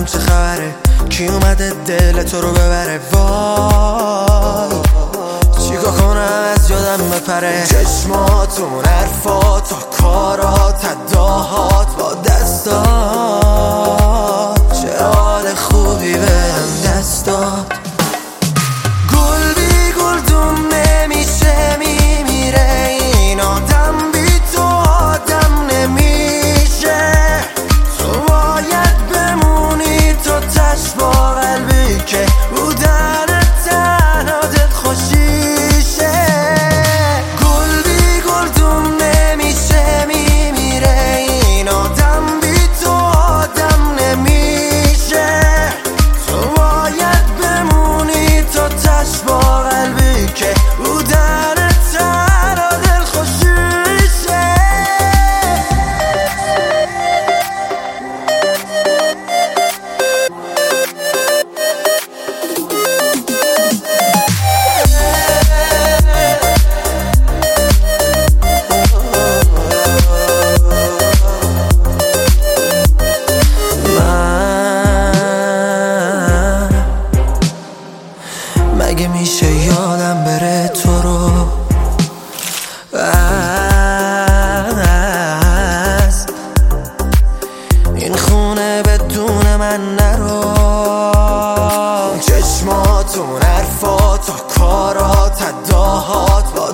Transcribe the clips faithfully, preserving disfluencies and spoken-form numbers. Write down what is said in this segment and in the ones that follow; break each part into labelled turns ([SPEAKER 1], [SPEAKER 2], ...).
[SPEAKER 1] ببینم چه خبره، کی اومده دل تو رو ببره. وای چیکار کنم از یادم بپره. چشماتون، حرفات، کارات، اداهات با دستات، چه حال خوبی بهم دست داد. گل بی گلدون نمیشه، میمیره این آدم، بی تو آدم نمیشه. تو باید بمونی، تو تش با قلبی که بودن تنها دل خوشیشه. گل بی گلدون نمیشه، میمیره این آدم، بی تو آدم نمیشه. تو باید بمونی، تو تش با قلبی که بودن تنها دل خوشیشه. مگه میشه یادم بره تو رو از این خونه بدون من نرو. چشماتون، حرفات، کارات، اداهات با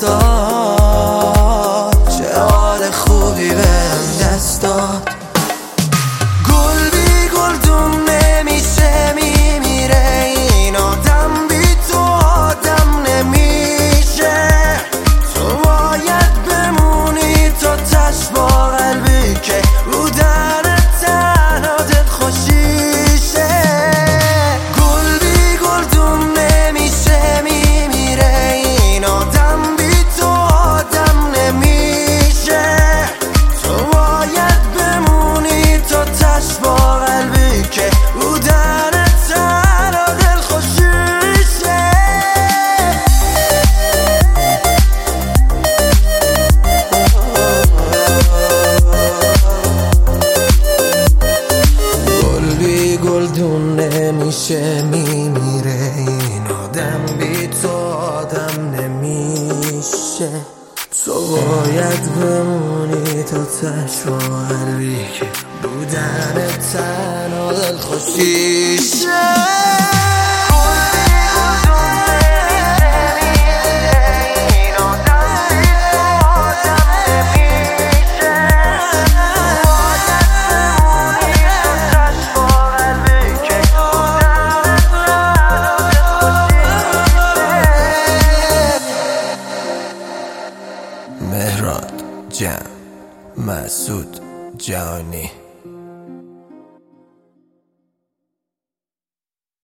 [SPEAKER 1] دستات، چه حال خوبی بهم دست داد. گل بی گلدون نمیشه، میمیره این آدم، بی تو آدم نمیشه. تو باید بمونی، تو تش با قلبی که بودن تنها دل خوشیشه. گل بی گلدون نمیشه، میمیره این آدم، بی تو آدم نمیشه. تو باید بمونی، تو تش با قلبی که بودن تنها دل خوشیشه. گل بی گلدون نمیشه، میمیره این آدم، بی تو آدم نمیشه. تو باید بمونی، تو تش با قلبی که بودن تنها دل خوشیشه. مهراد جمع، مسعود جهانی.